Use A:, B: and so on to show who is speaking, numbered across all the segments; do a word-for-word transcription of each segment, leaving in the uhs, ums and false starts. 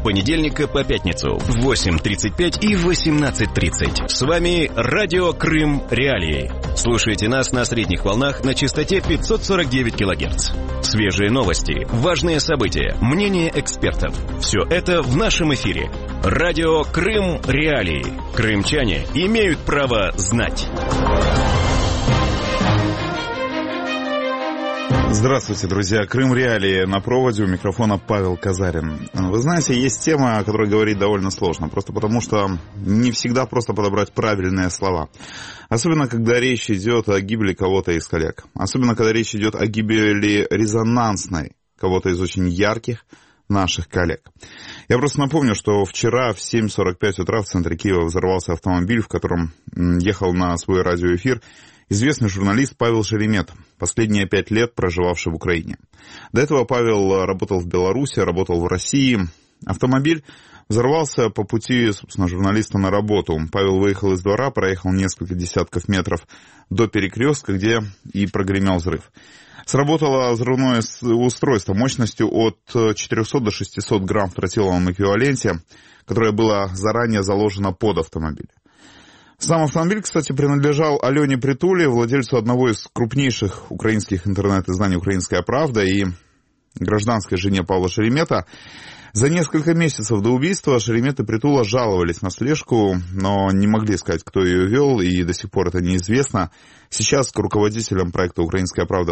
A: понедельника по пятницу в восемь тридцать пять и восемнадцать тридцать. С вами Радио Крым Реалии. Слушайте нас на средних волнах на частоте пятьсот сорок девять килогерц. Свежие новости, важные события, мнения экспертов. Все это в нашем эфире. Радио Крым Реалии. Крымчане имеют право знать.
B: Здравствуйте, друзья. Крым Реалии. На проводе у микрофона Павел Казарин. Вы знаете, есть тема, о которой говорить довольно сложно, просто потому что не всегда просто подобрать правильные слова. Особенно, когда речь идет о гибели кого-то из коллег. Особенно, когда речь идет о гибели резонансной кого-то из очень ярких наших коллег. Я просто напомню, что вчера в семь сорок пять утра в центре Киева взорвался автомобиль, в котором ехал на свой радиоэфир известный журналист Павел Шеремета, последние пять лет проживавший в Украине. До этого Павел работал в Беларуси, работал в России. Автомобиль взорвался по пути, собственно, журналиста на работу. Павел выехал из двора, проехал несколько десятков метров до перекрестка, где и прогремел взрыв. Сработало взрывное устройство мощностью от четырехсот до шестисот грамм в тротиловом эквиваленте, которое было заранее заложено под автомобиль. Сам автомобиль, кстати, принадлежал Алене Притуле, владельцу одного из крупнейших украинских интернет-изданий «Украинская правда» и гражданской жене Павла Шеремета. За несколько месяцев до убийства Шеремет и Притула жаловались на слежку, но не могли сказать, кто ее вел, и до сих пор это неизвестно. Сейчас к руководителям проекта «Украинская правда»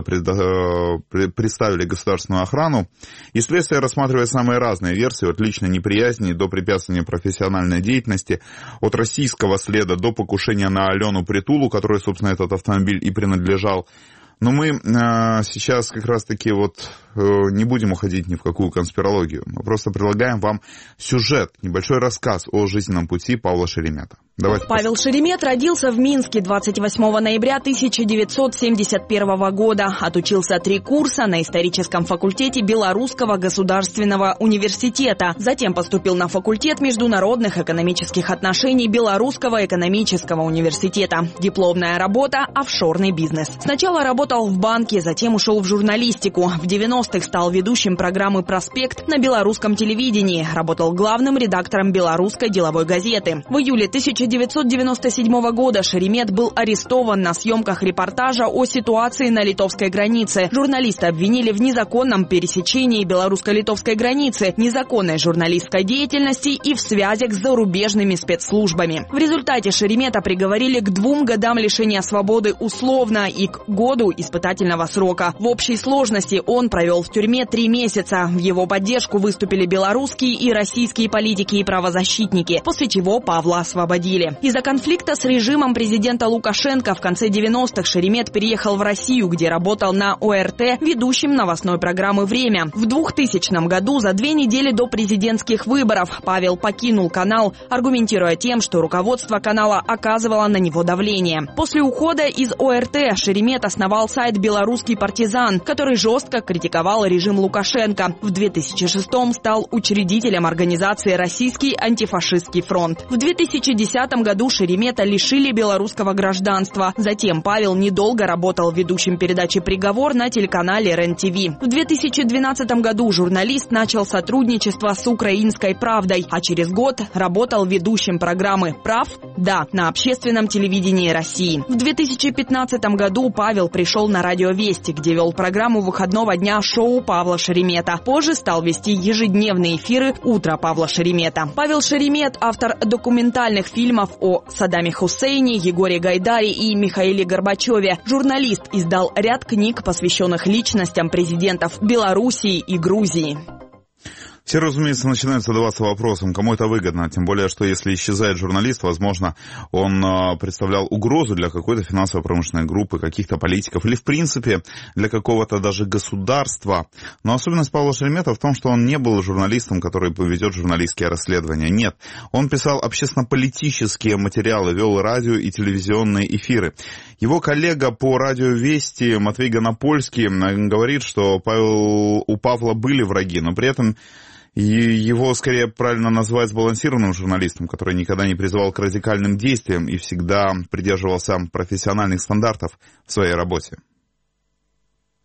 B: представили государственную охрану, и следствие рассматривает самые разные версии, от личной неприязни до препятствования профессиональной деятельности, от российского следа до покушения на Алену Притулу, которой, собственно, этот автомобиль и принадлежал. Но мы э, сейчас как раз-таки вот э, не будем уходить ни в какую конспирологию. Мы просто предлагаем вам сюжет, небольшой рассказ о жизненном пути Павла Шеремета. Давайте
C: Павел
B: послушаем.
C: Шеремет родился в Минске двадцать восьмого ноября тысяча девятьсот семьдесят первого года. Отучился три курса на историческом факультете Белорусского государственного университета. Затем поступил на факультет международных экономических отношений Белорусского экономического университета. Дипломная работа – офшорный бизнес. Сначала работал в банке, затем ушел в журналистику. В девяностых стал ведущим программы «Проспект» на белорусском телевидении. Работал главным редактором белорусской деловой газеты. В июле тысяча девятьсот девяносто седьмого года Шеремет был арестован на съемках репортажа о ситуации на литовской границе. Журналиста обвинили в незаконном пересечении белорусско-литовской границы, незаконной журналистской деятельности и в связях с зарубежными спецслужбами. В результате Шеремета приговорили к двум годам лишения свободы условно и к году испытательного срока. В общей сложности он провел в тюрьме три месяца. В его поддержку выступили белорусские и российские политики и правозащитники, после чего Павла освободили. Из-за конфликта с режимом президента Лукашенко в конце девяностых Шеремет переехал в Россию, где работал на о эр тэ ведущим новостной программы «Время». В двухтысячном году, за две недели до президентских выборов, Павел покинул канал, аргументируя тем, что руководство канала оказывало на него давление. После ухода из о эр тэ Шеремет основал сайт «Белорусский партизан», который жестко критиковал режим Лукашенко. В две тысячи шестом стал учредителем организации «Российский антифашистский фронт». В две тысячи десятом году Шеремета лишили белорусского гражданства. Затем Павел недолго работал ведущим передачи «Приговор» на телеканале эр эн ти ви. В две тысячи двенадцатом году журналист начал сотрудничество с «Украинской правдой», а через год работал ведущим программы «Прав? Да» на общественном телевидении России. В две тысячи пятнадцатом году Павел пришел на радио «Вести», где вел программу выходного дня «Шоу Павла Шеремета». Позже стал вести ежедневные эфиры «Утро Павла Шеремета». Павел Шеремет – автор документальных фильмов о Саддаме Хусейне, Егоре Гайдаре и Михаиле Горбачеве. Журналист издал ряд книг, посвященных личностям президентов Белоруссии и Грузии.
B: Все, разумеется, начинают задаваться вопросом, кому это выгодно. Тем более, что если исчезает журналист, возможно, он представлял угрозу для какой-то финансово-промышленной группы, каких-то политиков или, в принципе, для какого-то даже государства. Но особенность Павла Шеремета в том, что он не был журналистом, который ведет журналистские расследования. Нет, он писал общественно-политические материалы, вел радио и телевизионные эфиры. Его коллега по радио «Вести» Матвей Гонопольский говорит, что Павел, у Павла были враги, но при этом и его скорее правильно назвать сбалансированным журналистом, который никогда не призывал к радикальным действиям и всегда придерживался профессиональных стандартов в своей работе.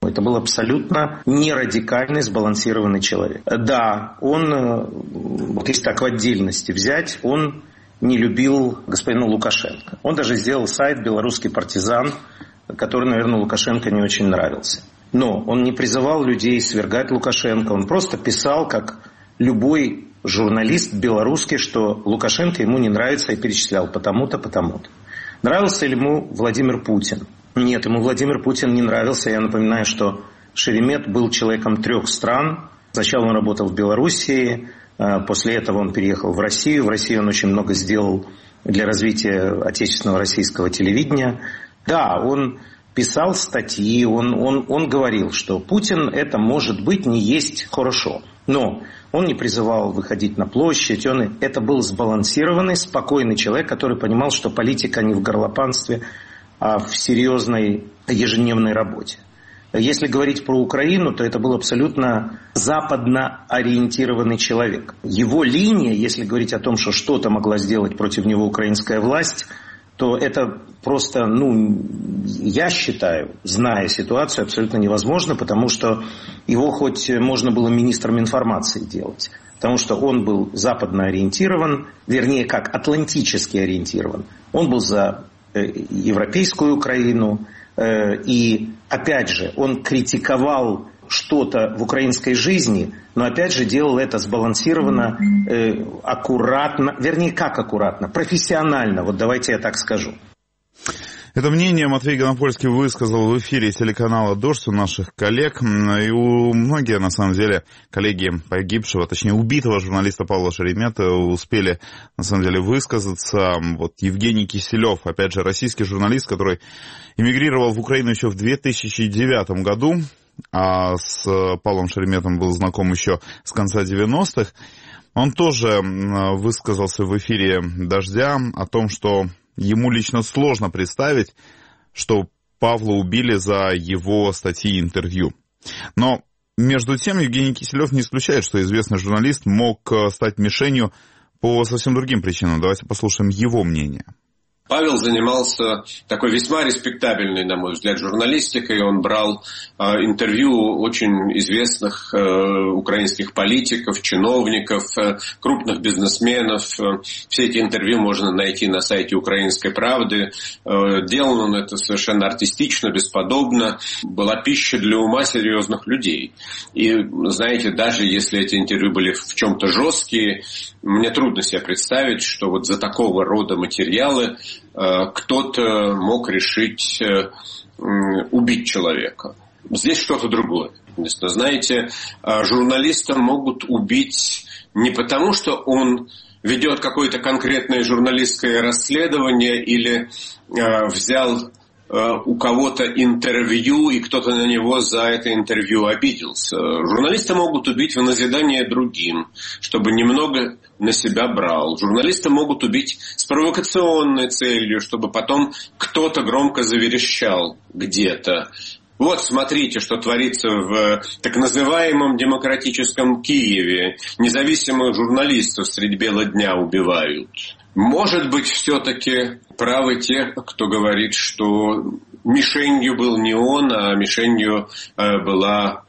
D: Это был абсолютно нерадикальный, сбалансированный человек. Да, он, вот если так в отдельности взять, он не любил господина Лукашенко. Он даже сделал сайт «Белорусский партизан», который, наверное, Лукашенко не очень нравился. Но он не призывал людей свергать Лукашенко. Он просто писал, как любой журналист белорусский, что Лукашенко ему не нравится, и перечислял потому-то, потому-то. Нравился ли ему Владимир Путин? Нет, ему Владимир Путин не нравился. Я напоминаю, что Шеремет был человеком трех стран. Сначала он работал в Белоруссии, после этого он переехал в Россию. В России он очень много сделал для развития отечественного российского телевидения. Да, он писал статьи, он, он, он говорил, что Путин это может быть не есть хорошо. Но он не призывал выходить на площадь, он, это был сбалансированный, спокойный человек, который понимал, что политика не в горлопанстве, а в серьезной ежедневной работе. Если говорить про Украину, то это был абсолютно западно ориентированный человек. Его линия, если говорить о том, что что-то могла сделать против него украинская власть, то это просто, ну, я считаю, зная ситуацию, абсолютно невозможно, потому что его хоть можно было министром информации делать. Потому что он был западно ориентирован, вернее, как атлантически ориентирован. Он был за э, европейскую Украину, э, и, опять же, он критиковал что-то в украинской жизни, но опять же делал это сбалансированно, э, аккуратно, вернее, как аккуратно, профессионально, вот давайте я так скажу.
B: Это мнение Матвей Гонопольский высказал в эфире телеканала «Дождь» у наших коллег. И у многие, на самом деле, коллеги погибшего, точнее убитого журналиста Павла Шеремета успели, на самом деле, высказаться. Вот Евгений Киселев, опять же, российский журналист, который эмигрировал в Украину еще в две тысячи девятом году, а с Павлом Шереметом был знаком еще с конца девяностых. Он тоже высказался в эфире «Дождя» о том, что ему лично сложно представить, что Павла убили за его статьи и интервью. Но, между тем, Евгений Киселев не исключает, что известный журналист мог стать мишенью по совсем другим причинам. Давайте послушаем его мнение.
E: Павел занимался такой весьма респектабельной, на мой взгляд, журналистикой. Он брал э, интервью очень известных э, украинских политиков, чиновников, э, крупных бизнесменов. Все эти интервью можно найти на сайте «Украинской правды». Э, делал он это совершенно артистично, бесподобно. Была пища для ума серьезных людей. И, знаете, даже если эти интервью были в чем-то жесткие, мне трудно себе представить, что вот за такого рода материалы кто-то мог решить убить человека. Здесь что-то другое. Знаете, журналиста могут убить не потому, что он ведет какое-то конкретное журналистское расследование или взял у кого-то интервью, и кто-то на него за это интервью обиделся. Журналиста могут убить в назидание другим, чтобы немного на себя брал. Журналиста могут убить с провокационной целью, чтобы потом кто-то громко заверещал где-то. Вот смотрите, что творится в так называемом демократическом Киеве. Независимых журналистов средь бела дня убивают. Может быть, все-таки правы те, кто говорит, что мишенью был не он, а мишенью была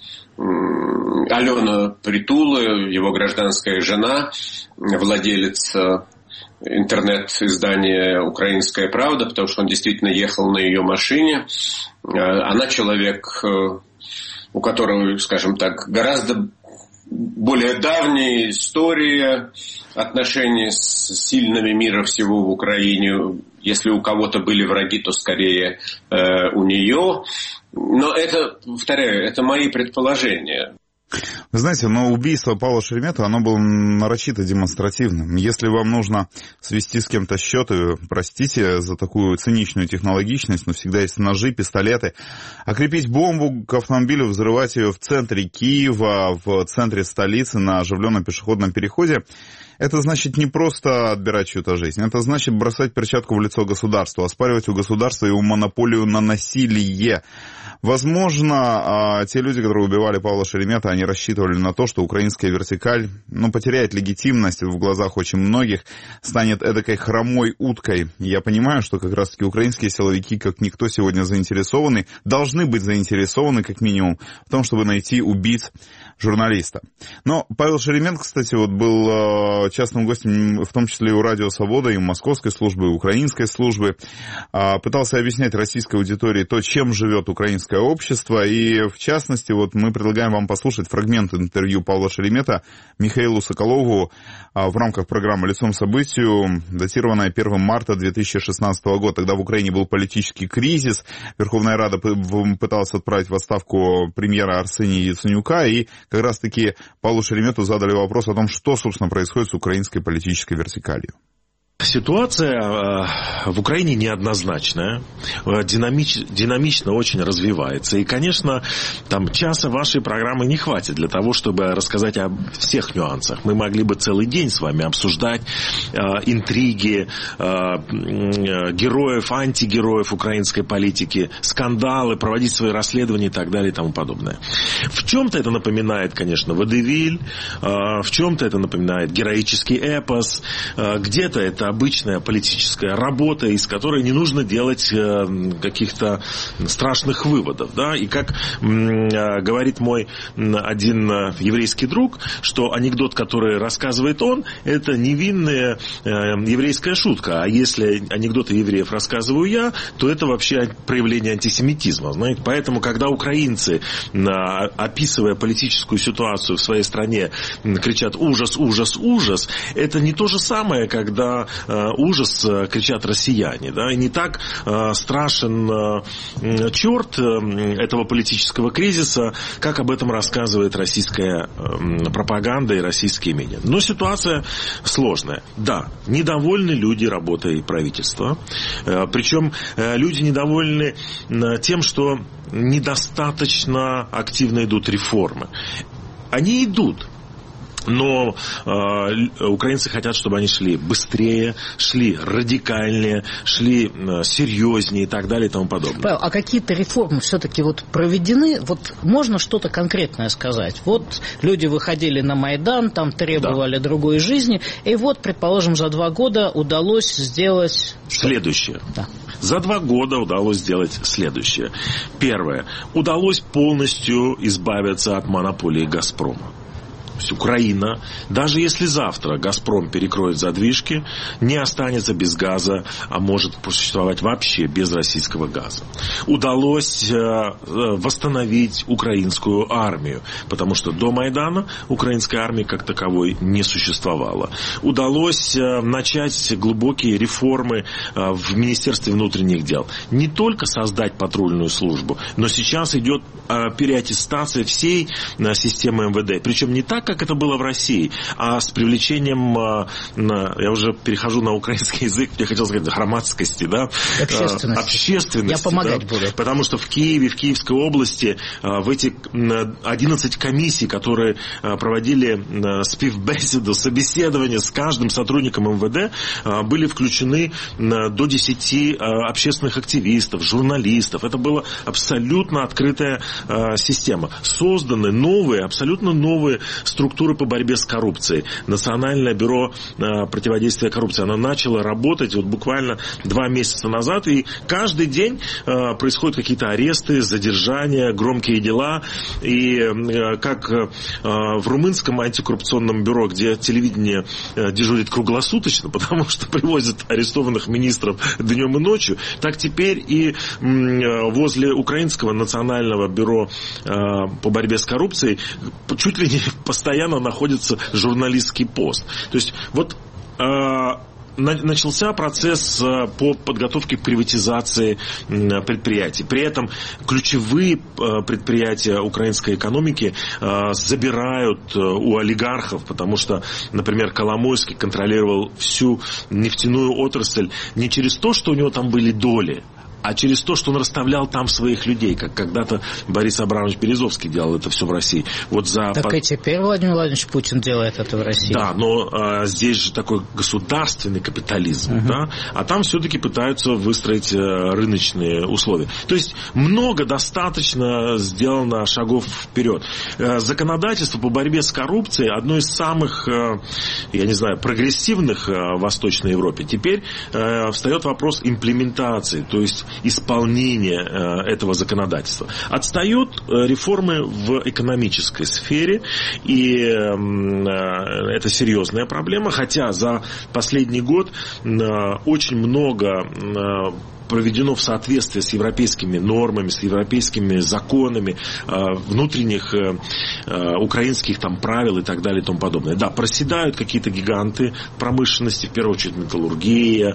E: Алена Притула, его гражданская жена, владелица интернет-издания «Украинская правда», потому что он действительно ехал на ее машине. Она человек, у которого, скажем так, гораздо более давняя история отношений с сильными мира всего в Украине. Если у кого-то были враги, то скорее э, у нее. Но это, повторяю, это мои предположения.
B: Вы знаете, но убийство Павла Шеремета, оно было нарочито демонстративным. Если вам нужно свести с кем-то счеты, простите за такую циничную технологичность, но всегда есть ножи, пистолеты. А крепить бомбу к автомобилю, взрывать ее в центре Киева, в центре столицы, на оживленном пешеходном переходе, это значит не просто отбирать чью-то жизнь, это значит бросать перчатку в лицо государству, оспаривать у государства его монополию на насилие. Возможно, те люди, которые убивали Павла Шеремета, они рассчитывали рассчитывали на то, что украинская вертикаль, ну, потеряет легитимность в глазах очень многих, станет эдакой хромой уткой. Я понимаю, что как раз-таки украинские силовики, как никто сегодня заинтересованы, должны быть заинтересованы, как минимум, в том, чтобы найти убийц журналиста. Но Павел Шеременко, кстати, вот был частным гостем, в том числе и у Радио Свобода, и у московской службы, и у украинской службы. Пытался объяснять российской аудитории то, чем живет украинское общество. И, в частности, вот мы предлагаем вам послушать фрагмент интервью Павла Шеремета Михаилу Соколову в рамках программы «Лицом событию», датированное первого марта две тысячи шестнадцатого года. Тогда в Украине был политический кризис. Верховная Рада пыталась отправить в отставку премьера Арсения Яценюка, и как раз-таки Павлу Шеремету задали вопрос о том, что, собственно, происходит с украинской политической вертикалью.
F: Ситуация в Украине неоднозначная, динамич, динамично очень развивается. И, конечно, там часа вашей программы не хватит для того, чтобы рассказать о всех нюансах. Мы могли бы целый день с вами обсуждать э, интриги, э, героев, антигероев украинской политики, скандалы, проводить свои расследования и так далее и тому подобное. В чем-то это напоминает, конечно, водевиль, э, в чем-то это напоминает героический эпос, э, где-то это обычная политическая работа, из которой не нужно делать э, каких-то страшных выводов. Да? И как э, говорит мой один еврейский друг, что анекдот, который рассказывает он, это невинная э, еврейская шутка. А если анекдоты евреев рассказываю я, то это вообще проявление антисемитизма. Знаете? Поэтому, когда украинцы, э, описывая политическую ситуацию в своей стране, кричат «ужас, ужас, ужас», это не то же самое, когда ужас кричат россияне. Да? И не так э, страшен э, черт э, этого политического кризиса, как об этом рассказывает российская э, пропаганда и российские медиа. Но ситуация сложная. Да, недовольны люди работой правительства. Э, причем э, люди недовольны э, тем, что недостаточно активно идут реформы. Они идут. Но э, украинцы хотят, чтобы они шли быстрее, шли радикальнее, шли э, серьезнее и так далее и тому подобное.
G: Павел, а какие-то реформы все-таки вот проведены? Вот можно что-то конкретное сказать? Вот люди выходили на Майдан, там требовали да. другой жизни, и вот, предположим, за два года удалось сделать...
F: Следующее.
G: Да.
F: За два года удалось сделать следующее. Первое. Удалось полностью избавиться от монополии «Газпрома». Украина, даже если завтра «Газпром» перекроет задвижки, не останется без газа, а может существовать вообще без российского газа. Удалось восстановить украинскую армию, потому что до Майдана украинской армии как таковой не существовало. Удалось начать глубокие реформы в Министерстве внутренних дел. Не только создать патрульную службу, но сейчас идет переаттестация всей системы эм вэ дэ. Причем не так, как это было в России, а с привлечением, я уже перехожу на украинский язык, я хотел сказать, громадскости, да?
G: Общественности.
F: Общественности.
G: Я помогать
F: да?
G: буду.
F: Потому что в Киеве, в Киевской области, в эти одиннадцать комиссий, которые проводили співбесіду, собеседование с каждым сотрудником эм вэ дэ, были включены до десяти общественных активистов, журналистов. Это была абсолютно открытая система. Созданы новые, абсолютно новые структуры по борьбе с коррупцией. Национальное бюро противодействия коррупции. Оно начало работать вот буквально два месяца назад, и каждый день происходят какие-то аресты, задержания, громкие дела. И как в румынском антикоррупционном бюро, где телевидение дежурит круглосуточно, потому что привозят арестованных министров днем и ночью, так теперь и возле украинского национального бюро по борьбе с коррупцией чуть ли не постоянно находится журналистский пост. То есть вот начался процесс по подготовке к приватизации предприятий. При этом ключевые предприятия украинской экономики забирают у олигархов, потому что, например, Коломойский контролировал всю нефтяную отрасль не через то, что у него там были доли, а через то, что он расставлял там своих людей, как когда-то Борис Абрамович Березовский делал это все в России. Вот за...
G: Так и теперь Владимир Владимирович Путин делает это в России.
F: Да, но а, здесь же такой государственный капитализм, uh-huh. да, а там все-таки пытаются выстроить а, рыночные условия. То есть много достаточно сделано шагов вперед. А, законодательство по борьбе с коррупцией одно из самых, а, я не знаю, прогрессивных а, в Восточной Европе. Теперь а, встает вопрос имплементации, то есть исполнения а, этого законодательства. Отстают а, реформы в экономической сфере, и а, это серьезная проблема, хотя за последний год а, очень много а, проведено в соответствии с европейскими нормами, с европейскими законами, внутренних украинских там правил и так далее и тому подобное. Да, проседают какие-то гиганты промышленности, в первую очередь металлургия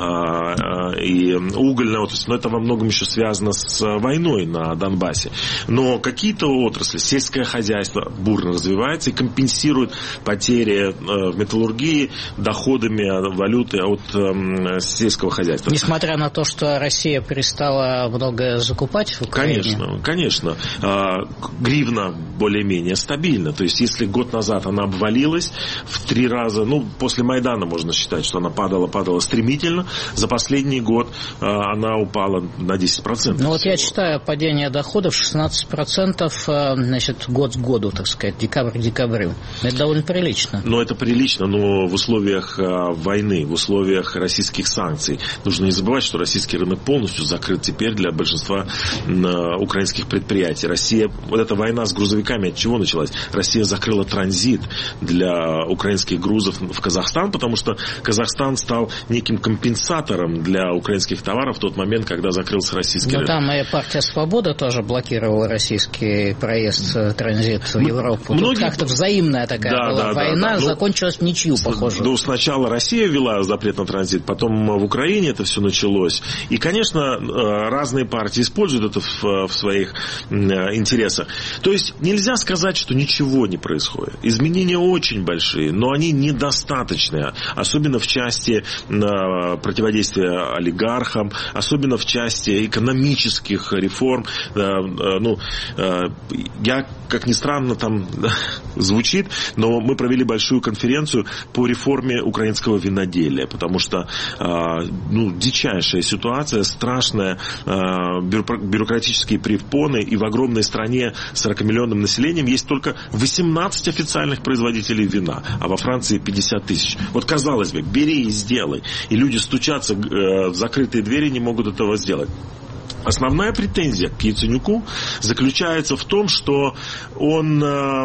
F: и угольная отрасль, но это во многом еще связано с войной на Донбассе. Но какие-то отрасли, сельское хозяйство бурно развивается и компенсирует потери в металлургии доходами валюты от сельского хозяйства.
G: Несмотря на то, что Россия перестала многое закупать в Украине?
F: Конечно, конечно. Гривна более-менее стабильна. То есть, если год назад она обвалилась в три раза, ну, после Майдана можно считать, что она падала, падала стремительно, за последний год она упала на десять процентов.
G: Ну, вот я читаю падение доходов шестнадцать процентов, значит, год к году, так сказать, декабрь к декабрю. Это довольно прилично.
F: Ну, это прилично, но в условиях войны, в условиях российских санкций. Нужно не забывать, что российский рынок полностью закрыт теперь для большинства украинских предприятий. Россия, вот эта война с грузовиками от чего началась? Россия закрыла транзит для украинских грузов в Казахстан, потому что Казахстан стал неким компенсатором для украинских товаров в тот момент, когда закрылся российский
G: Но
F: рынок.
G: Там и партия «Свобода» тоже блокировала российский проезд, транзит в Европу. Многие... Тут как-то взаимная такая
F: да,
G: была
F: да,
G: война,
F: да, да.
G: закончилась в ничью, похоже.
F: Ну, сначала Россия ввела запрет на транзит, потом в Украине это все началось. И, конечно, разные партии используют это в, в своих интересах. То есть нельзя сказать, что ничего не происходит. Изменения очень большие, но они недостаточные. Особенно в части противодействия олигархам, особенно в части экономических реформ. Ну, я, как ни странно, там звучит, но мы провели большую конференцию по реформе украинского виноделия, потому что ну, дичайшая ситуация, страшная, бюрократические препоны, и в огромной стране с сорокамиллионным населением есть только восемнадцать официальных производителей вина, а во Франции пятьдесят тысяч. Вот, казалось бы, бери и сделай. И люди стучатся в закрытые двери, не могут этого сделать. Основная претензия к Яценюку заключается в том, что он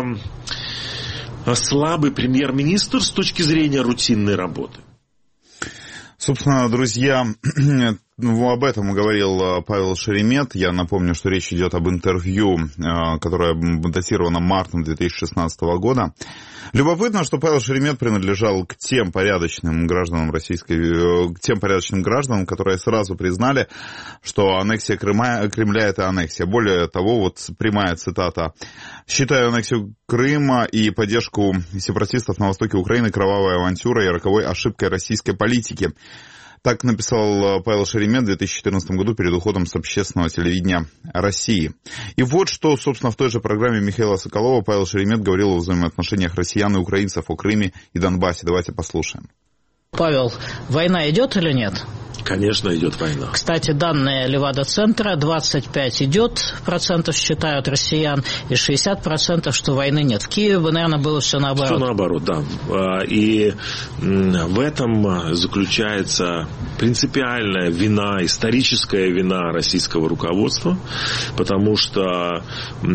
F: э, слабый премьер-министр с точки зрения рутинной работы.
B: Собственно, друзья, ну, об этом говорил Павел Шеремет. Я напомню, что речь идет об интервью, которое датировано мартом две тысячи шестнадцатого года. Любопытно, что Павел Шеремет принадлежал к тем порядочным гражданам российской, к тем порядочным гражданам, которые сразу признали, что аннексия Крыма, Кремля – это аннексия. Более того, вот прямая цитата: «Считаю аннексию Крыма и поддержку сепаратистов на востоке Украины кровавой авантюрой и роковой ошибкой российской политики». Так написал Павел Шеремет в две тысячи четырнадцатом году перед уходом с общественного телевидения России. И вот что, собственно, в той же программе Михаила Соколова Павел Шеремет говорил о взаимоотношениях россиян и украинцев, о Крыме и Донбассе. Давайте послушаем.
G: Павел, война идет или нет?
F: Конечно, идет война.
G: Кстати, данные Левада-центра: двадцать пять идет процентов считают россиян, и шестьдесят процентов, что войны нет. В Киеве бы, наверное, было все наоборот.
F: Все наоборот, да. И в этом заключается принципиальная вина, историческая вина российского руководства, потому что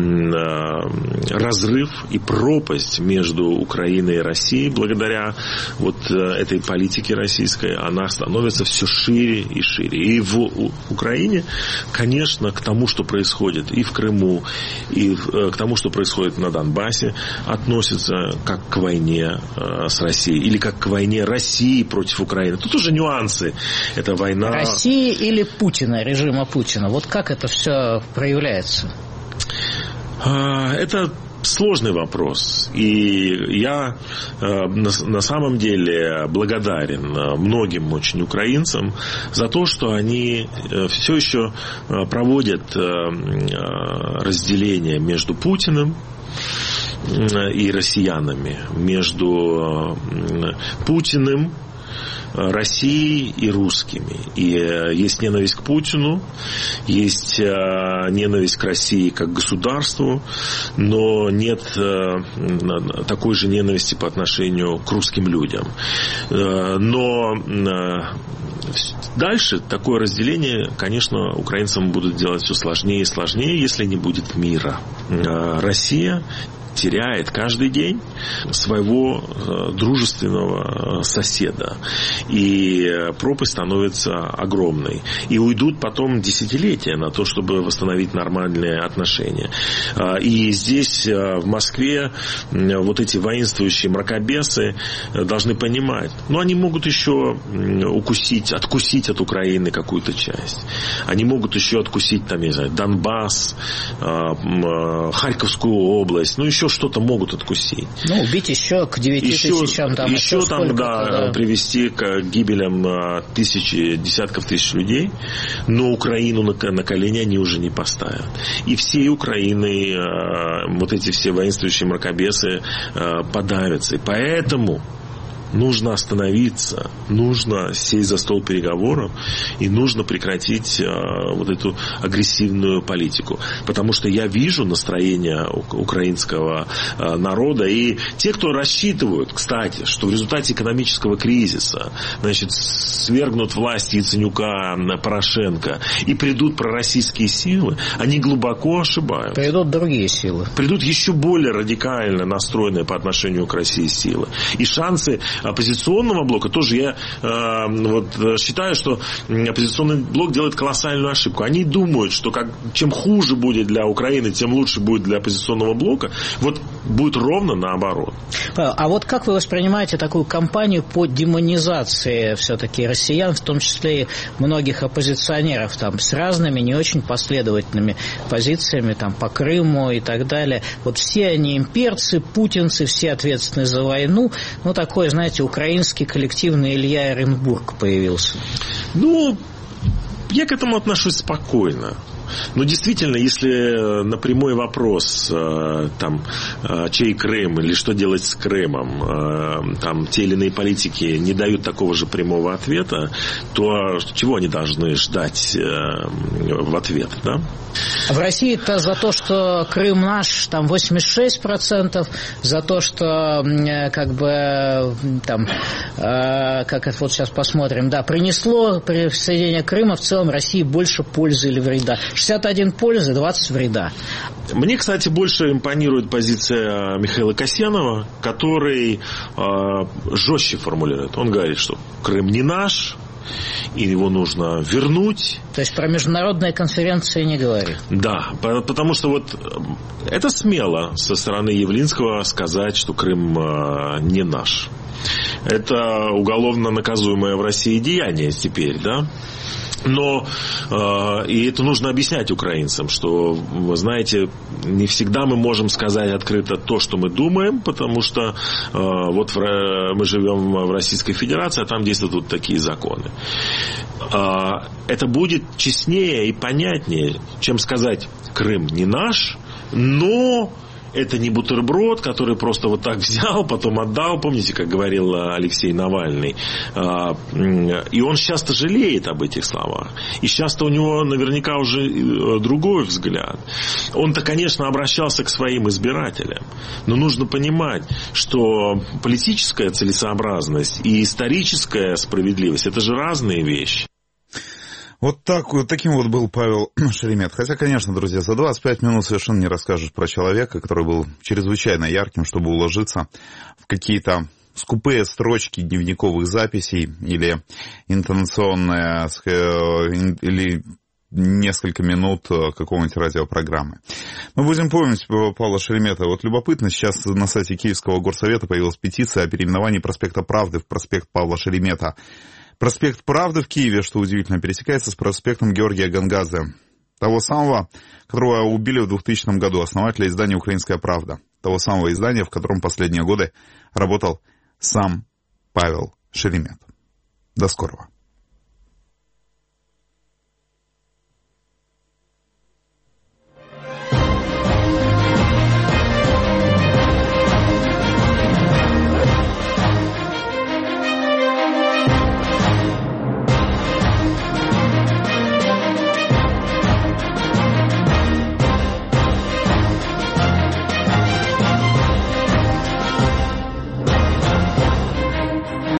F: разрыв и пропасть между Украиной и Россией, благодаря вот этой политике российской, она становится все шире и шире. И в Украине, конечно, к тому, что происходит и в Крыму, и к тому, что происходит на Донбассе, относится как к войне с Россией, или как к войне России против Украины. Тут уже нюансы. Это война...
G: России или Путина, режима Путина. Вот как это все проявляется?
F: Это Сложный вопрос. И я на самом деле благодарен многим очень украинцам за то, что они все еще проводят разделение между Путиным и россиянами, между Путиным, Россией и русскими. И есть ненависть к Путину, есть ненависть к России как государству, но нет такой же ненависти по отношению к русским людям. Но дальше такое разделение, конечно, украинцам будут делать все сложнее и сложнее, если не будет мира. Россия теряет каждый день своего дружественного соседа. И пропасть становится огромной. И уйдут потом десятилетия на то, чтобы восстановить нормальные отношения. И здесь, в Москве, вот эти воинствующие мракобесы должны понимать, ну, они могут еще укусить, откусить от Украины какую-то часть. Они могут еще откусить, там, я не знаю, Донбасс, Харьковскую область, ну, еще что-то могут откусить. Ну,
G: убить еще к девяти тысячам. Там,
F: еще там, да, да, привести к гибелям тысячи, десятков тысяч людей, но Украину на, на колени они уже не поставят. И всей Украины вот эти все воинствующие мракобесы подавятся. И поэтому нужно остановиться, нужно сесть за стол переговоров и нужно прекратить э, вот эту агрессивную политику. Потому что я вижу настроение украинского э, народа. И те, кто рассчитывают, кстати, что в результате экономического кризиса, значит, свергнут власть Яценюка, Порошенко и придут пророссийские силы, они глубоко ошибаются.
G: Придут другие силы.
F: Придут еще более радикально настроенные по отношению к России силы. И шансы оппозиционного блока тоже я э, вот, считаю, что оппозиционный блок делает колоссальную ошибку. Они думают, что как, чем хуже будет для Украины, тем лучше будет для оппозиционного блока. Вот будет ровно наоборот.
G: А вот как вы воспринимаете такую кампанию по демонизации все-таки россиян, в том числе и многих оппозиционеров, там, с разными не очень последовательными позициями там, по Крыму и так далее? Вот все они имперцы, путинцы, все ответственны за войну. Ну, такой, знаете, украинский коллективный Илья Эренбург появился.
F: Ну, я к этому отношусь спокойно. Но действительно, если на прямой вопрос, там, чей Крым или что делать с Крымом, там, те или иные политики не дают такого же прямого ответа, то чего они должны ждать в ответ, да?
G: В России-то за то, что Крым наш, там восемьдесят шесть процентов, за то, что как бы там, как это вот сейчас посмотрим, да, принесло присоединение Крыма в целом России больше пользы или вреда. шестьдесят один пользы, двадцать вреда.
F: Мне, кстати, больше импонирует позиция Михаила Касьянова, который э, жестче формулирует. Он говорит, что Крым не наш, и его нужно вернуть.
G: То есть про международные конференции не говорит.
F: Да, потому что вот это смело со стороны Явлинского сказать, что Крым не наш. Это уголовно наказуемое в России деяние теперь, да? Но э, и это нужно объяснять украинцам, что, вы знаете, не всегда мы можем сказать открыто то, что мы думаем, потому что э, вот в, мы живем в Российской Федерации, а там действуют вот такие законы. Э, это будет честнее и понятнее, чем сказать: Крым не наш, но это не бутерброд, который просто вот так взял, потом отдал. Помните, как говорил Алексей Навальный? И он часто жалеет об этих словах. И часто у него наверняка уже другой взгляд. Он-то, конечно, обращался к своим избирателям. Но нужно понимать, что политическая целесообразность и историческая справедливость – это же разные вещи.
B: Вот, так, вот таким вот был Павел Шеремет. Хотя, конечно, друзья, за двадцать пять минут совершенно не расскажешь про человека, который был чрезвычайно ярким, чтобы уложиться в какие-то скупые строчки дневниковых записей или интонационные, или несколько минут какого-нибудь радиопрограммы. Мы будем помнить Павла Шеремета. Вот любопытно, сейчас на сайте Киевского горсовета появилась петиция о переименовании проспекта Правды в проспект Павла Шеремета. Проспект Правды в Киеве, что удивительно, пересекается с проспектом Георгия Гонгадзе, того самого, которого убили в двухтысячном году, основателя издания «Украинская правда». того самого издания, в котором последние годы работал сам Павел Шеремет. До скорого.